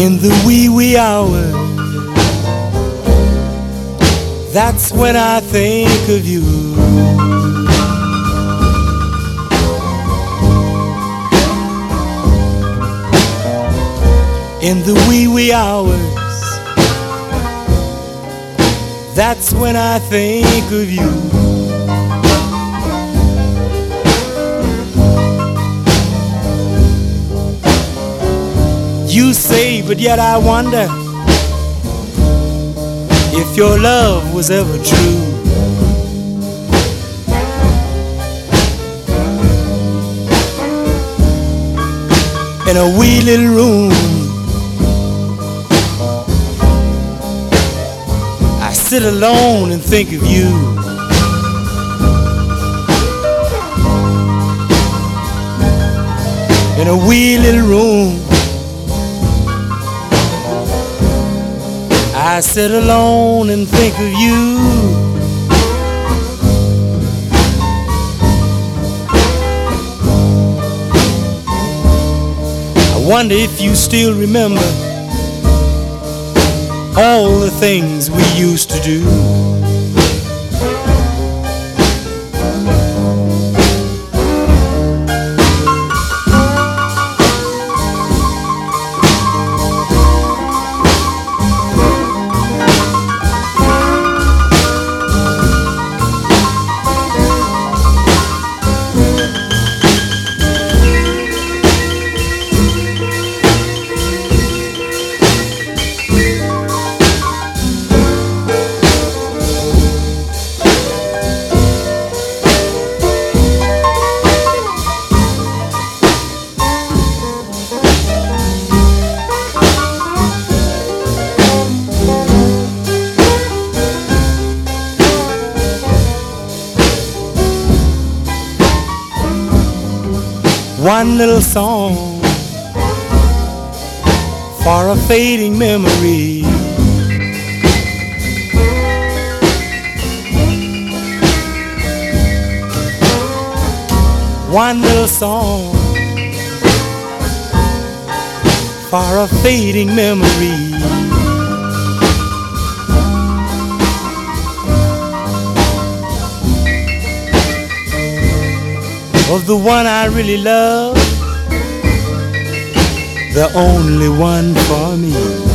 In the wee wee hours, that's when I think of you. In the wee wee hours, that's when I think of you. You say, but yet I wonder if your love was ever true. In a wee little room, I sit alone and think of you. In a wee little room, I sit alone and think of you. I wonder if you still remember all the things we used to do. One little song for a fading memory. One little song for a fading memory. Of the one I really love, the only one for me.